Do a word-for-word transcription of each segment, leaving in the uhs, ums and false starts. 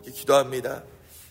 기도합니다.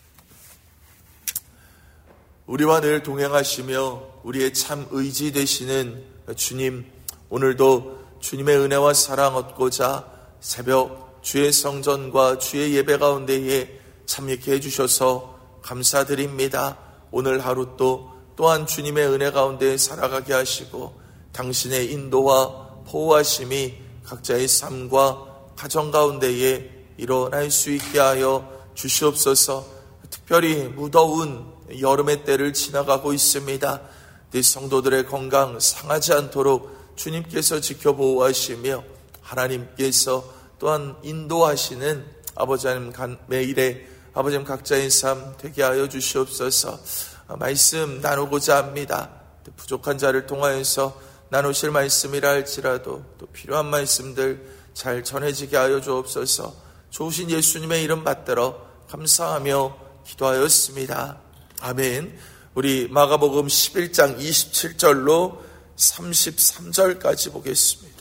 우리와 늘 동행하시며 우리의 참 의지 되시는 주님, 오늘도 주님의 은혜와 사랑 얻고자 새벽 주의 성전과 주의 예배 가운데에 참여케 해주셔서 감사드립니다. 오늘 하루 또 또한 주님의 은혜 가운데 살아가게 하시고 당신의 인도와 보호하심이 각자의 삶과 가정 가운데에 일어날 수 있게 하여 주시옵소서. 특별히 무더운 여름의 때를 지나가고 있습니다. 네 성도들의 건강 상하지 않도록 주님께서 지켜보호하시며 하나님께서 또한 인도하시는 아버지 하나님 매일의 아버지 하나님 각자의 삶 되게 하여 주시옵소서. 말씀 나누고자 합니다. 부족한 자를 통하여서 나누실 말씀이라 할지라도 또 필요한 말씀들 잘 전해지게 하여 주옵소서. 좋으신 예수님의 이름 받들어 감사하며 기도하였습니다. 아멘. 우리 마가복음 십일 장 이십칠 절로 삼십삼 절까지 보겠습니다.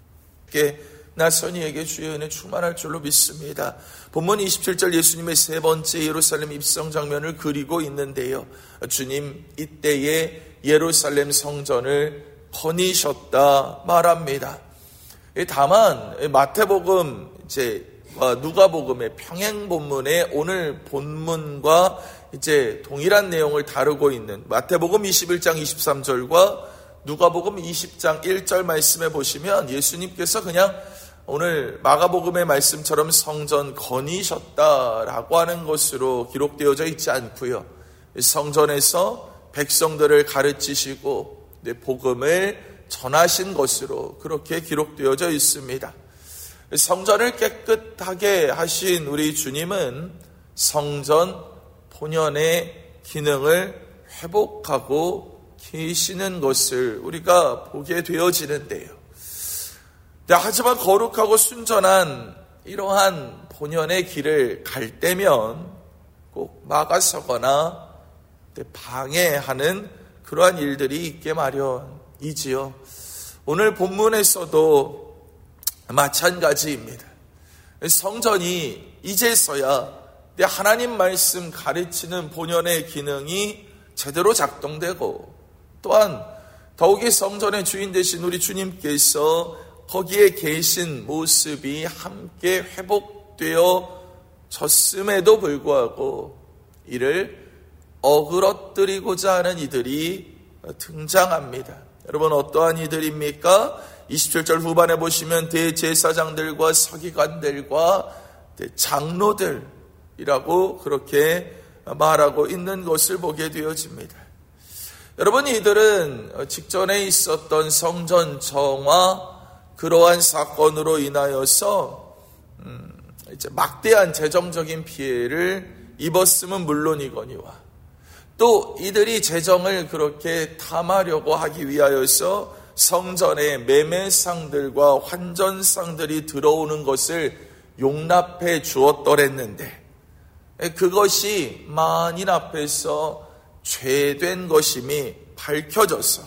나선이에게 주의 은혜 충만할 줄로 믿습니다. 본문 이십칠 절 예수님의 세 번째 예루살렘 입성 장면을 그리고 있는데요. 주님 이때에 예루살렘 성전을 거니셨다 말합니다. 다만 마태복음 이제 누가복음의 평행 본문에 오늘 본문과 이제 동일한 내용을 다루고 있는 마태복음 이십일 장 이십삼 절과 누가복음 이십 장 일 절 말씀에 보시면 예수님께서 그냥 오늘 마가복음의 말씀처럼 성전 거니셨다라고 하는 것으로 기록되어져 있지 않고요. 성전에서 백성들을 가르치시고 복음을 전하신 것으로 그렇게 기록되어져 있습니다. 성전을 깨끗하게 하신 우리 주님은 성전 본연의 기능을 회복하고 계시는 것을 우리가 보게 되어지는데요. 하지만 거룩하고 순전한 이러한 본연의 길을 갈 때면 꼭 막아서거나 방해하는 그러한 일들이 있게 마련이지요. 오늘 본문에서도 마찬가지입니다. 성전이 이제서야 하나님 말씀 가르치는 본연의 기능이 제대로 작동되고 또한 더욱이 성전의 주인 되신 우리 주님께서 거기에 계신 모습이 함께 회복되어 졌음에도 불구하고 이를 어그러뜨리고자 하는 이들이 등장합니다. 여러분 어떠한 이들입니까? 이십칠 절 후반에 보시면 대제사장들과 서기관들과 장로들이라고 그렇게 말하고 있는 것을 보게 되어집니다. 여러분 이들은 직전에 있었던 성전 정화 그러한 사건으로 인하여서 음, 이제 막대한 재정적인 피해를 입었음은 물론이거니와 또 이들이 재정을 그렇게 탐하려고 하기 위하여서 성전에 매매상들과 환전상들이 들어오는 것을 용납해 주었더랬는데 그것이 만인 앞에서 죄된 것임이 밝혀져서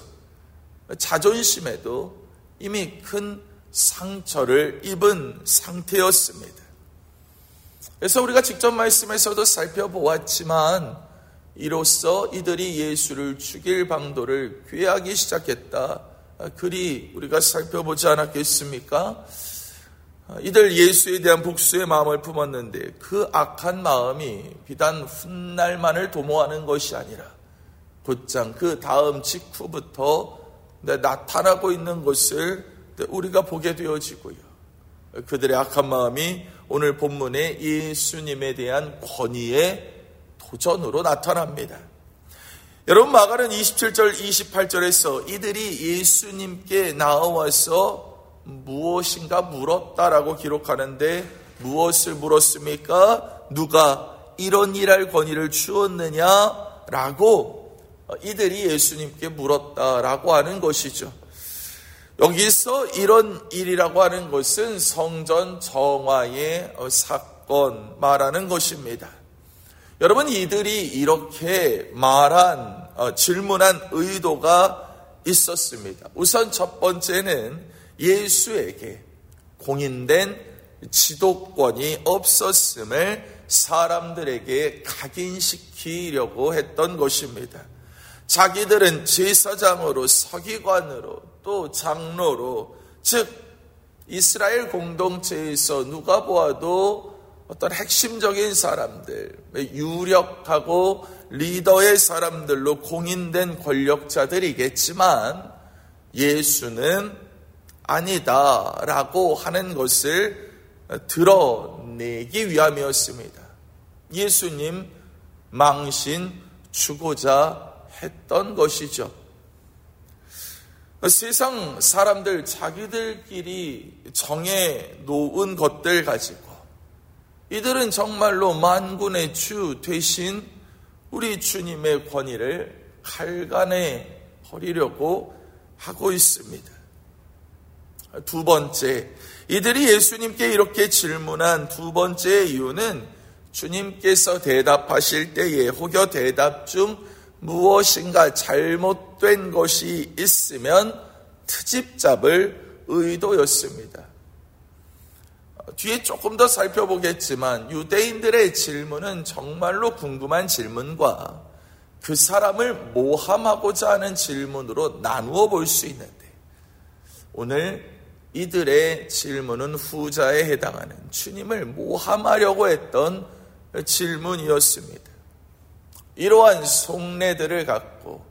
자존심에도 이미 큰 상처를 입은 상태였습니다. 그래서 우리가 직접 말씀에서도 살펴보았지만 이로써 이들이 예수를 죽일 방도를 꾀하기 시작했다. 그리 우리가 살펴보지 않았겠습니까? 이들 예수에 대한 복수의 마음을 품었는데 그 악한 마음이 비단 훗날만을 도모하는 것이 아니라 곧장 그 다음 직후부터 나타나고 있는 것을 우리가 보게 되어지고요. 그들의 악한 마음이 오늘 본문의 예수님에 대한 권위의 도전으로 나타납니다. 여러분 마가는 이십칠 절 이십팔 절에서 이들이 예수님께 나와서 무엇인가 물었다라고 기록하는데 무엇을 물었습니까? 누가 이런 일할 권위를 주었느냐라고 이들이 예수님께 물었다라고 하는 것이죠. 여기서 이런 일이라고 하는 것은 성전 정화의 사건 말하는 것입니다. 여러분 이들이 이렇게 말한 질문한 의도가 있었습니다. 우선 첫 번째는 예수에게 공인된 지도권이 없었음을 사람들에게 각인시키려고 했던 것입니다. 자기들은 제사장으로, 서기관으로, 또 장로로, 즉 이스라엘 공동체에서 누가 보아도 어떤 핵심적인 사람들, 유력하고 리더의 사람들로 공인된 권력자들이겠지만 예수는 아니다라고 하는 것을 드러내기 위함이었습니다. 예수님 망신 주고자 했던 것이죠. 세상 사람들 자기들끼리 정해 놓은 것들 가지고 이들은 정말로 만군의 주 되신 우리 주님의 권위를 칼간에 버리려고 하고 있습니다. 두 번째, 이들이 예수님께 이렇게 질문한 두 번째 이유는 주님께서 대답하실 때에 혹여 대답 중 무엇인가 잘못된 것이 있으면 트집 잡을 의도였습니다. 뒤에 조금 더 살펴보겠지만 유대인들의 질문은 정말로 궁금한 질문과 그 사람을 모함하고자 하는 질문으로 나누어 볼 수 있는데 오늘 이들의 질문은 후자에 해당하는 주님을 모함하려고 했던 질문이었습니다. 이러한 속내들을 갖고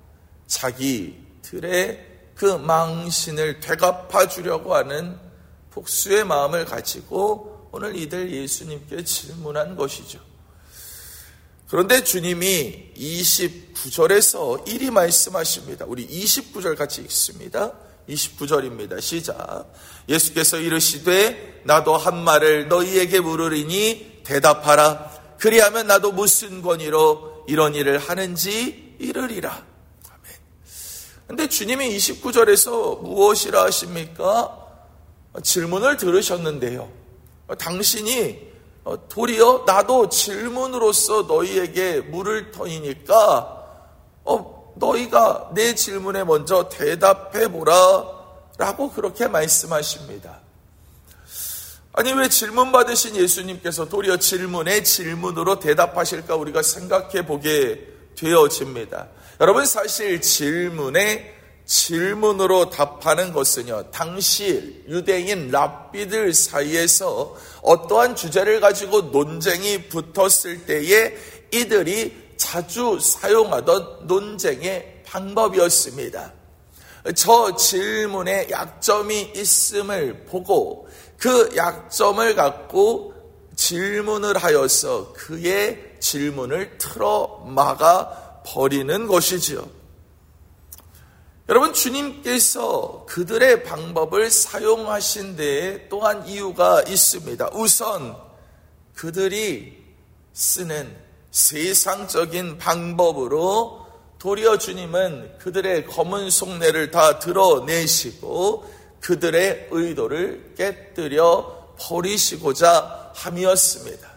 자기들의 그 망신을 되갚아 주려고 하는 복수의 마음을 가지고 오늘 이들 예수님께 질문한 것이죠. 그런데 주님이 이십구 절에서 이리 말씀하십니다. 우리 이십구 절 같이 읽습니다. 이십구 절입니다. 시작. 예수께서 이르시되 나도 한 말을 너희에게 물으리니 대답하라. 그리하면 나도 무슨 권위로 이런 일을 하는지 이르리라. 그런데 주님이 이십구 절에서 무엇이라 하십니까? 질문을 들으셨는데요. 당신이 도리어 나도 질문으로서 너희에게 물을 터이니까 어, 너희가 내 질문에 먼저 대답해보라 라고 그렇게 말씀하십니다. 아니 왜 질문 받으신 예수님께서 도리어 질문에 질문으로 대답하실까 우리가 생각해 보게 되어집니다. 여러분 사실 질문에 질문으로 답하는 것은요, 당시 유대인 랍비들 사이에서 어떠한 주제를 가지고 논쟁이 붙었을 때에 이들이 자주 사용하던 논쟁의 방법이었습니다. 저 질문에 약점이 있음을 보고 그 약점을 갖고 질문을 하여서 그의 질문을 틀어 막아 버리는 것이지요. 여러분 주님께서 그들의 방법을 사용하신 데에 또한 이유가 있습니다. 우선 그들이 쓰는 세상적인 방법으로 도리어 주님은 그들의 검은 속내를 다 드러내시고 그들의 의도를 깨뜨려 버리시고자 함이었습니다.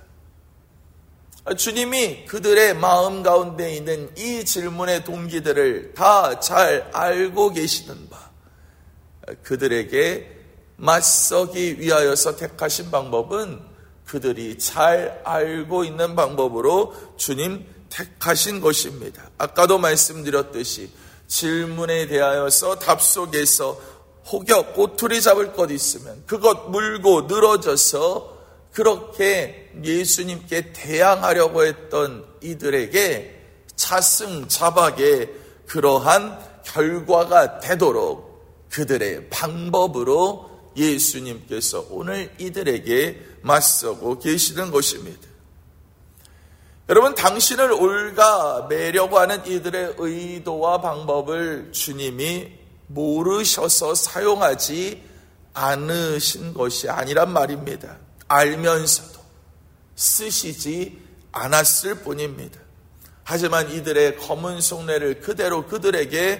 주님이 그들의 마음 가운데 있는 이 질문의 동기들을 다 잘 알고 계시는 바, 그들에게 맞서기 위하여서 택하신 방법은 그들이 잘 알고 있는 방법으로 주님 택하신 것입니다. 아까도 말씀드렸듯이 질문에 대하여서 답 속에서 혹여 꼬투리 잡을 것 있으면 그것 물고 늘어져서 그렇게 예수님께 대항하려고 했던 이들에게 자승자박의 그러한 결과가 되도록 그들의 방법으로 예수님께서 오늘 이들에게 맞서고 계시는 것입니다. 여러분, 당신을 올가매려고 하는 이들의 의도와 방법을 주님이 모르셔서 사용하지 않으신 것이 아니란 말입니다. 알면서도 쓰시지 않았을 뿐입니다. 하지만 이들의 검은 속내를 그대로 그들에게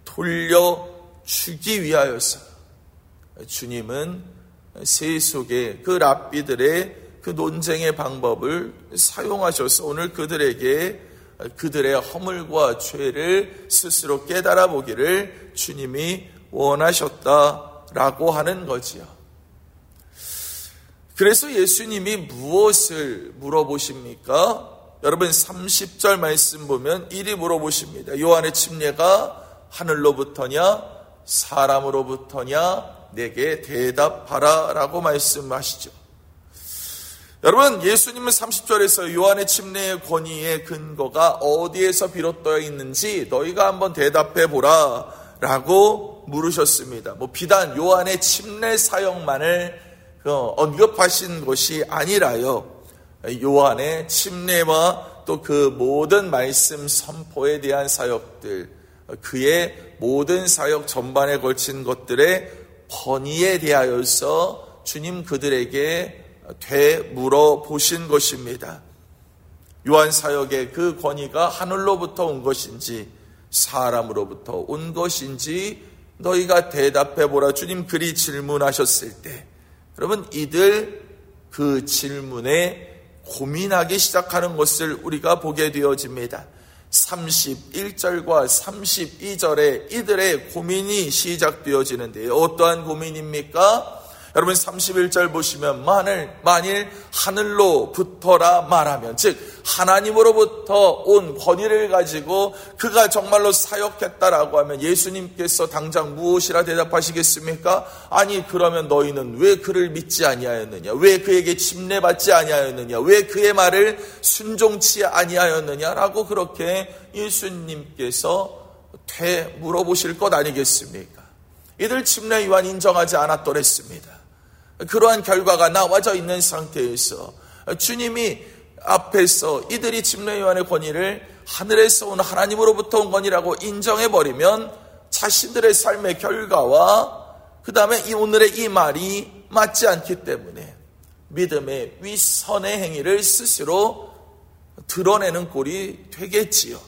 돌려주기 위하여서 주님은 세속의 그 랍비들의 그 논쟁의 방법을 사용하셔서 오늘 그들에게 그들의 허물과 죄를 스스로 깨달아 보기를 주님이 원하셨다라고 하는 거지요. 그래서 예수님이 무엇을 물어보십니까? 여러분 삼십 절 말씀 보면 이리 물어보십니다. 요한의 침례가 하늘로부터냐 사람으로부터냐 내게 대답하라 라고 말씀하시죠. 여러분, 예수님은 삼십 절에서 요한의 침례의 권위의 근거가 어디에서 비롯되어 있는지 너희가 한번 대답해 보라 라고 물으셨습니다. 뭐 비단 요한의 침례 사역만을 언급하신 것이 아니라요, 요한의 침례와 또 그 모든 말씀 선포에 대한 사역들, 그의 모든 사역 전반에 걸친 것들의 권위에 대하여서 주님 그들에게 되물어 보신 것입니다. 요한 사역의 그 권위가 하늘로부터 온 것인지 사람으로부터 온 것인지 너희가 대답해 보라. 주님 그리 질문하셨을 때 여러분, 이들 그 질문에 고민하기 시작하는 것을 우리가 보게 되어집니다. 삼십일 절과 삼십이 절에 이들의 고민이 시작되어지는데요. 어떠한 고민입니까? 여러분 삼십일 절 보시면 만일, 만일 하늘로부터라 말하면, 즉 하나님으로부터 온 권위를 가지고 그가 정말로 사역했다라고 하면 예수님께서 당장 무엇이라 대답하시겠습니까? 아니 그러면 너희는 왜 그를 믿지 아니하였느냐? 왜 그에게 침례받지 아니하였느냐? 왜 그의 말을 순종치 아니하였느냐라고 그렇게 예수님께서 되 물어보실 것 아니겠습니까? 이들 침례 요한 인정하지 않았더랬습니다. 그러한 결과가 나와져 있는 상태에서 주님이 앞에서 이들이 침례 요한의 권위를 하늘에서 온 하나님으로부터 온 권위라고 인정해버리면 자신들의 삶의 결과와 그 다음에 이 오늘의 이 말이 맞지 않기 때문에 믿음의 위선의 행위를 스스로 드러내는 꼴이 되겠지요.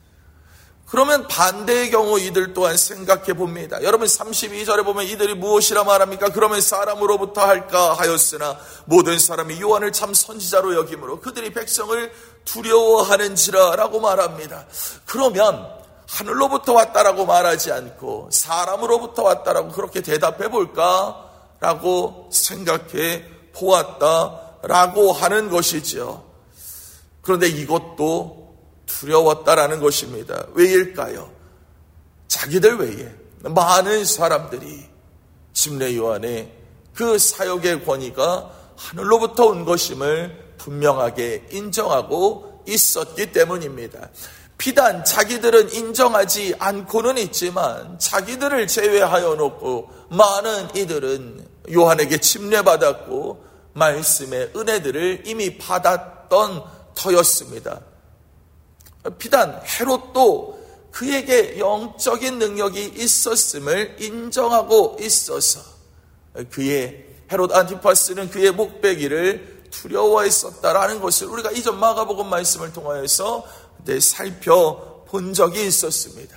그러면 반대의 경우 이들 또한 생각해 봅니다. 여러분 삼십이 절에 보면 이들이 무엇이라 말합니까? 그러면 사람으로부터 할까 하였으나 모든 사람이 요한을 참 선지자로 여김으로 그들이 백성을 두려워하는지라 라고 말합니다. 그러면 하늘로부터 왔다라고 말하지 않고 사람으로부터 왔다라고 그렇게 대답해 볼까? 라고 생각해 보았다라고 하는 것이죠. 그런데 이것도 두려웠다라는 것입니다. 왜일까요? 자기들 외에 많은 사람들이 침례 요한의 그 사역의 권위가 하늘로부터 온 것임을 분명하게 인정하고 있었기 때문입니다. 비단 자기들은 인정하지 않고는 있지만 자기들을 제외하여 놓고 많은 이들은 요한에게 침례받았고 말씀의 은혜들을 이미 받았던 터였습니다. 비단 헤롯도 그에게 영적인 능력이 있었음을 인정하고 있어서 그의 헤롯 안티파스는 그의 목베기를 두려워했었다라는 것을 우리가 이전 마가복음 말씀을 통하여서 살펴본 적이 있었습니다.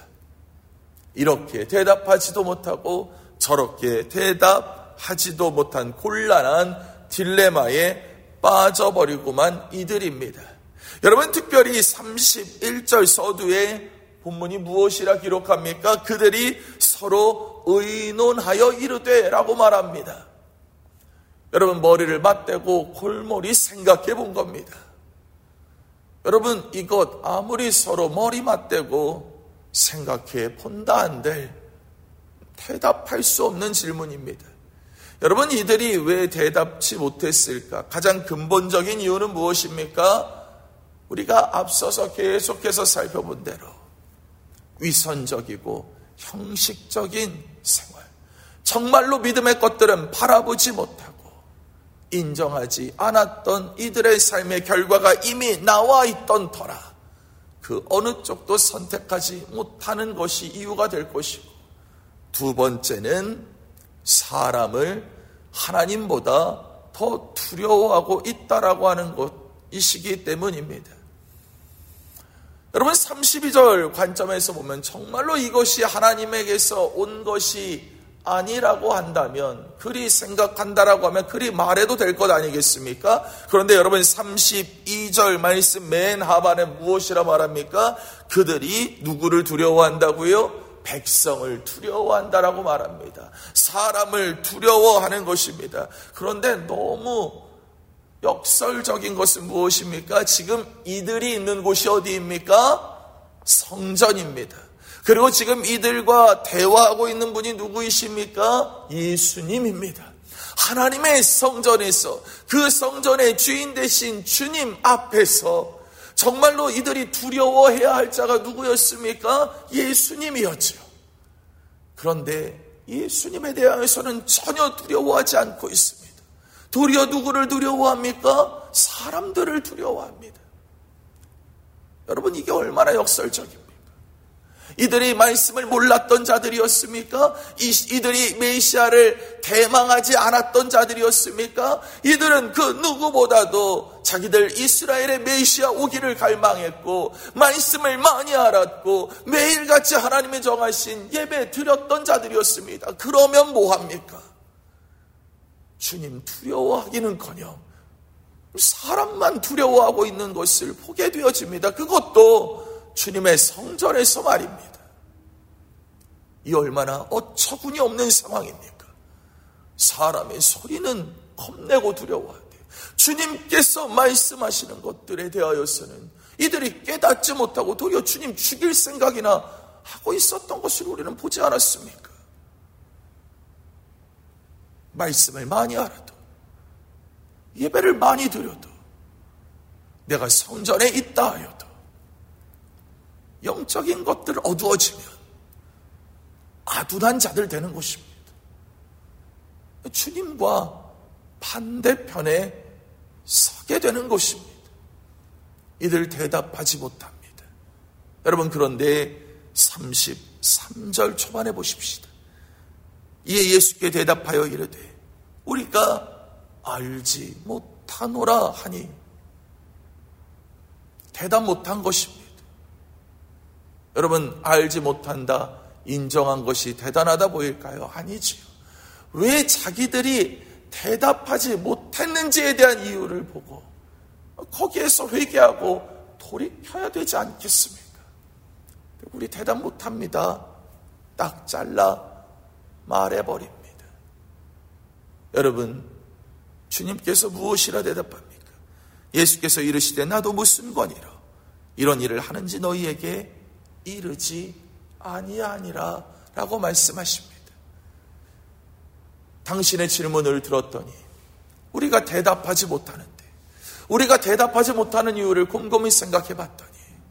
이렇게 대답하지도 못하고 저렇게 대답하지도 못한 곤란한 딜레마에 빠져버리고만 이들입니다. 여러분 특별히 삼십일 절 서두에 본문이 무엇이라 기록합니까? 그들이 서로 의논하여 이르되 라고 말합니다. 여러분 머리를 맞대고 골머리 생각해 본 겁니다. 여러분 이것 아무리 서로 머리 맞대고 생각해 본다 한들 대답할 수 없는 질문입니다. 여러분 이들이 왜 대답치 못했을까? 가장 근본적인 이유는 무엇입니까? 우리가 앞서서 계속해서 살펴본 대로 위선적이고 형식적인 생활, 정말로 믿음의 것들은 바라보지 못하고 인정하지 않았던 이들의 삶의 결과가 이미 나와 있던 터라 그 어느 쪽도 선택하지 못하는 것이 이유가 될 것이고, 두 번째는 사람을 하나님보다 더 두려워하고 있다라고 하는 것이시기 때문입니다. 여러분 삼십이 절 관점에서 보면 정말로 이것이 하나님에게서 온 것이 아니라고 한다면, 그리 생각한다라고 하면 그리 말해도 될 것 아니겠습니까? 그런데 여러분 삼십이 절 말씀 맨 하반에 무엇이라 말합니까? 그들이 누구를 두려워한다고요? 백성을 두려워한다라고 말합니다. 사람을 두려워하는 것입니다. 그런데 너무 역설적인 것은 무엇입니까? 지금 이들이 있는 곳이 어디입니까? 성전입니다. 그리고 지금 이들과 대화하고 있는 분이 누구이십니까? 예수님입니다. 하나님의 성전에서, 그 성전의 주인 되신 주님 앞에서 정말로 이들이 두려워해야 할 자가 누구였습니까? 예수님이었죠. 그런데 예수님에 대해서는 전혀 두려워하지 않고 있습니다. 도리어 누구를 두려워합니까? 사람들을 두려워합니다. 여러분, 이게 얼마나 역설적입니까? 이들이 말씀을 몰랐던 자들이었습니까? 이들이 메시아를 대망하지 않았던 자들이었습니까? 이들은 그 누구보다도 자기들 이스라엘의 메시아 오기를 갈망했고 말씀을 많이 알았고 매일같이 하나님의 정하신 예배 드렸던 자들이었습니다. 그러면 뭐합니까? 주님 두려워하기는커녕 사람만 두려워하고 있는 것을 보게 되어집니다. 그것도 주님의 성전에서 말입니다. 이 얼마나 어처구니 없는 상황입니까? 사람의 소리는 겁내고 두려워하되 주님께서 말씀하시는 것들에 대하여서는 이들이 깨닫지 못하고 도리어 주님 죽일 생각이나 하고 있었던 것을 우리는 보지 않았습니까? 말씀을 많이 알아도, 예배를 많이 드려도, 내가 성전에 있다 하여도 영적인 것들 어두워지면 아둔한 자들 되는 것입니다. 주님과 반대편에 서게 되는 것입니다. 이들 대답하지 못합니다. 여러분, 그런데 삼십삼 절 초반에 보십시다. 이에 예수께 대답하여 이르되 우리가 알지 못하노라 하니, 대답 못한 것입니다. 여러분, 알지 못한다 인정한 것이 대단하다 보일까요? 아니지요. 왜 자기들이 대답하지 못했는지에 대한 이유를 보고 거기에서 회개하고 돌이켜야 되지 않겠습니까? 우리 대답 못합니다. 딱 잘라 말해버립니다. 여러분, 주님께서 무엇이라 대답합니까? 예수께서 이르시되 나도 무슨 권위로 이런 일을 하는지 너희에게 이르지 아니하니라 라고 말씀하십니다. 당신의 질문을 들었더니 우리가 대답하지 못하는데, 우리가 대답하지 못하는 이유를 곰곰이 생각해 봤더니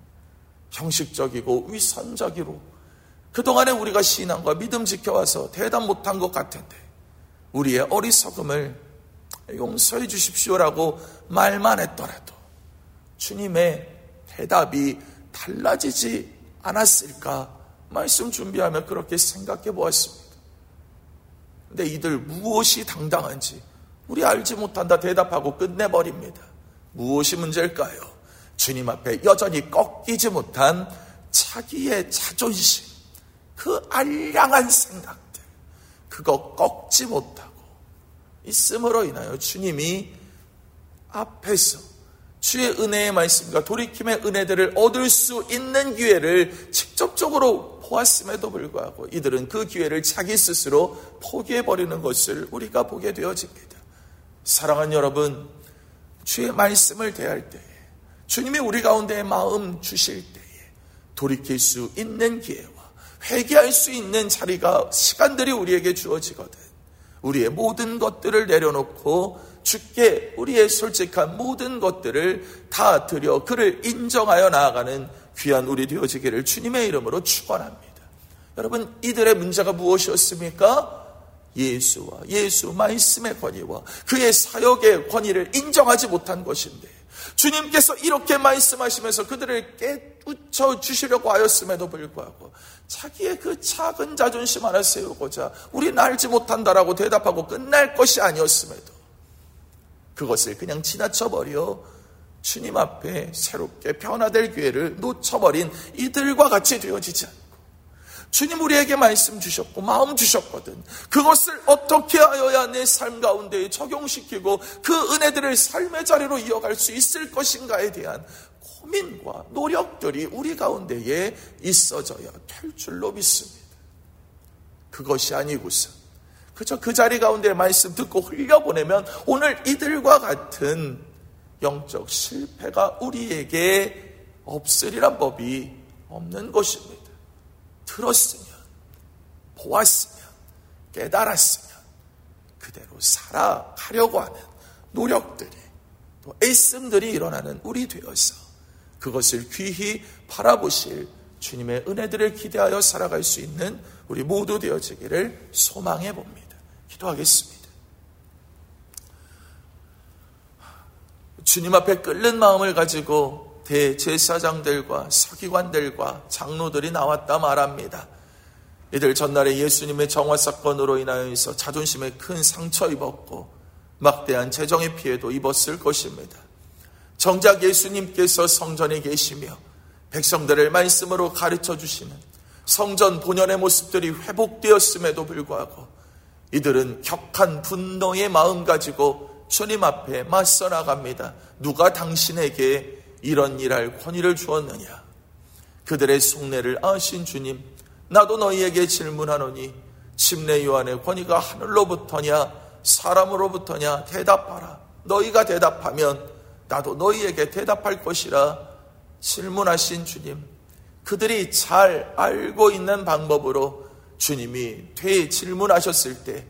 형식적이고 위선적이로 그동안에 우리가 신앙과 믿음 지켜와서 대답 못한 것 같은데 우리의 어리석음을 용서해 주십시오라고 말만 했더라도 주님의 대답이 달라지지 않았을까 말씀 준비하며 그렇게 생각해 보았습니다. 근데 이들 무엇이 당당한지 우리 알지 못한다 대답하고 끝내버립니다. 무엇이 문제일까요? 주님 앞에 여전히 꺾이지 못한 자기의 자존심, 그 알량한 생각들, 그거 꺾지 못하고 있음으로 인하여 주님이 앞에서 주의 은혜의 말씀과 돌이킴의 은혜들을 얻을 수 있는 기회를 직접적으로 보았음에도 불구하고 이들은 그 기회를 자기 스스로 포기해버리는 것을 우리가 보게 되어집니다. 사랑하는 여러분, 주의 말씀을 대할 때에, 주님이 우리 가운데 마음 주실 때에 돌이킬 수 있는 기회와 회개할 수 있는 자리가, 시간들이 우리에게 주어지거든 우리의 모든 것들을 내려놓고 주께 우리의 솔직한 모든 것들을 다 드려 그를 인정하여 나아가는 귀한 우리 되어지기를 주님의 이름으로 축원합니다. 여러분, 이들의 문제가 무엇이었습니까? 예수와 예수 말씀의 권위와 그의 사역의 권위를 인정하지 못한 것인데, 주님께서 이렇게 말씀하시면서 그들을 깨우쳐 주시려고 하였음에도 불구하고 자기의 그 작은 자존심 하나 세우고자 우리는 알지 못한다라고 대답하고 끝날 것이 아니었음에도 그것을 그냥 지나쳐버려 주님 앞에 새롭게 변화될 기회를 놓쳐버린 이들과 같이 되어지지 않고, 주님 우리에게 말씀 주셨고 마음 주셨거든, 그것을 어떻게 하여야 내 삶 가운데 적용시키고 그 은혜들을 삶의 자리로 이어갈 수 있을 것인가에 대한 고민과 노력들이 우리 가운데에 있어져야 될 줄로 믿습니다. 그것이 아니고서 그저 그 자리 가운데 말씀 듣고 흘려보내면 오늘 이들과 같은 영적 실패가 우리에게 없으리란 법이 없는 것입니다. 들었으면, 보았으면, 깨달았으면 그대로 살아가려고 하는 노력들이 또 애씀들이 일어나는 우리 되어서 그것을 귀히 바라보실 주님의 은혜들을 기대하여 살아갈 수 있는 우리 모두 되어지기를 소망해 봅니다. 기도하겠습니다. 주님 앞에 끓는 마음을 가지고 대제사장들과 서기관들과 장로들이 나왔다 말합니다. 이들 전날에 예수님의 정화 사건으로 인하여서 자존심에 큰 상처 입었고 막대한 재정의 피해도 입었을 것입니다. 정작 예수님께서 성전에 계시며 백성들을 말씀으로 가르쳐 주시는 성전 본연의 모습들이 회복되었음에도 불구하고 이들은 격한 분노의 마음 가지고 주님 앞에 맞서 나갑니다. 누가 당신에게 이런 일할 권위를 주었느냐? 그들의 속내를 아신 주님, 나도 너희에게 질문하노니 침례 요한의 권위가 하늘로부터냐 사람으로부터냐? 대답하라. 너희가 대답하면 나도 너희에게 대답할 것이라 질문하신 주님, 그들이 잘 알고 있는 방법으로 주님이 되질문하셨을 때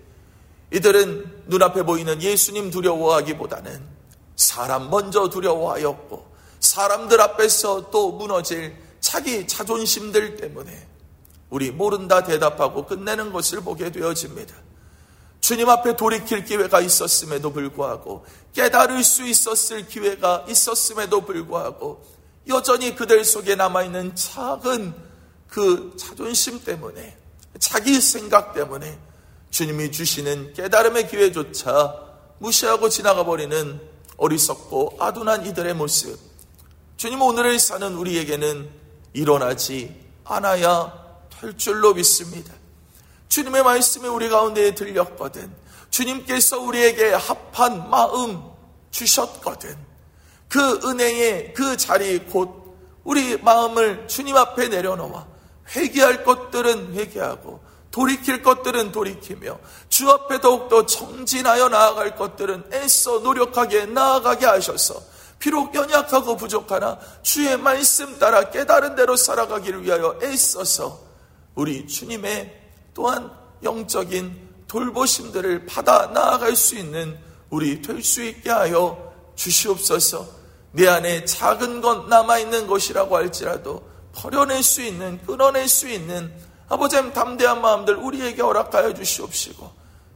이들은 눈앞에 보이는 예수님 두려워하기보다는 사람 먼저 두려워하였고 사람들 앞에서 또 무너질 자기 자존심들 때문에 우리 모른다 대답하고 끝내는 것을 보게 되어집니다. 주님 앞에 돌이킬 기회가 있었음에도 불구하고 깨달을 수 있었을 기회가 있었음에도 불구하고 여전히 그들 속에 남아있는 작은 그 자존심 때문에 자기 생각 때문에 주님이 주시는 깨달음의 기회조차 무시하고 지나가 버리는 어리석고 아둔한 이들의 모습, 주님 오늘을 사는 우리에게는 일어나지 않아야 될 줄로 믿습니다. 주님의 말씀이 우리 가운데에 들렸거든, 주님께서 우리에게 합한 마음 주셨거든, 그 은혜의 그 자리 곧 우리 마음을 주님 앞에 내려놓아 회개할 것들은 회개하고 돌이킬 것들은 돌이키며 주 앞에 더욱더 정진하여 나아갈 것들은 애써 노력하게 나아가게 하셔서 비록 연약하고 부족하나 주의 말씀 따라 깨달은 대로 살아가기를 위하여 애써서 우리 주님의 또한 영적인 돌보심들을 받아 나아갈 수 있는 우리 될 수 있게 하여 주시옵소서. 내 안에 작은 것 남아있는 것이라고 할지라도 버려낼 수 있는, 끊어낼 수 있는 아버지 담대한 마음들 우리에게 허락하여 주시옵시고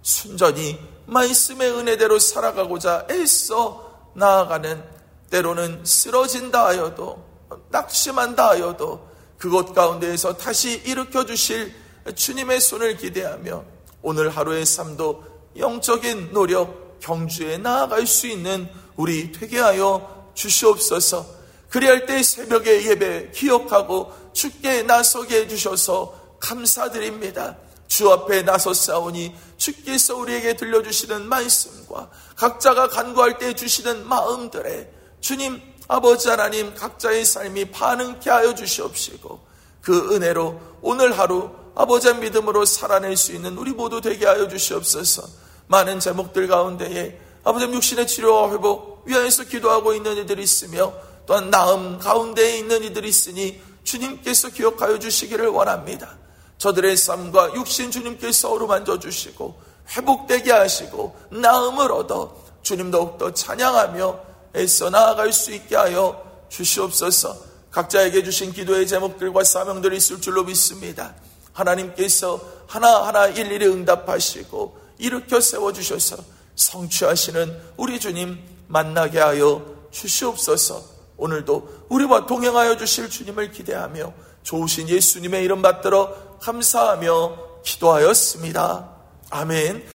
순전히 말씀의 은혜대로 살아가고자 애써 나아가는, 때로는 쓰러진다 하여도 낙심한다 하여도 그곳 가운데에서 다시 일으켜 주실 주님의 손을 기대하며 오늘 하루의 삶도 영적인 노력, 경주에 나아갈 수 있는 우리 되게 하여 주시옵소서. 그리할 때 새벽의 예배 기억하고 주께 나서게 해주셔서 감사드립니다. 주 앞에 나섰사오니 주께서 우리에게 들려주시는 말씀과 각자가 간구할 때 주시는 마음들에 주님 아버지 하나님 각자의 삶이 반응케 하여 주시옵시고 그 은혜로 오늘 하루 아버지의 믿음으로 살아낼 수 있는 우리 모두 되게 하여 주시옵소서. 많은 제목들 가운데에 아버지 육신의 치료와 회복 위하여서 기도하고 있는 이들이 있으며 또한 나음 가운데에 있는 이들이 있으니 주님께서 기억하여 주시기를 원합니다. 저들의 삶과 육신 주님께서 어루만져 주시고 회복되게 하시고 나음을 얻어 주님 더욱더 찬양하며 애써 나아갈 수 있게 하여 주시옵소서. 각자에게 주신 기도의 제목들과 사명들이 있을 줄로 믿습니다. 하나님께서 하나하나 일일이 응답하시고 일으켜 세워주셔서 성취하시는 우리 주님 만나게 하여 주시옵소서. 오늘도 우리와 동행하여 주실 주님을 기대하며 좋으신 예수님의 이름 받들어 감사하며 기도하였습니다. 아멘.